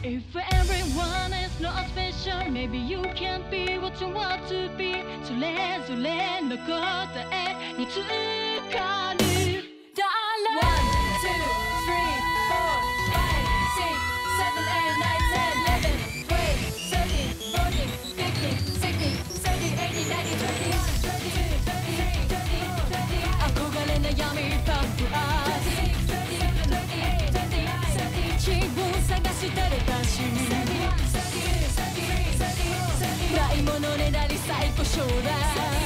If everyone is not special, maybe you can't be what you want to be. それぞれの答えにつかる。憧れ悩みパンプアップ。自分探してるたしないものねだり最高将来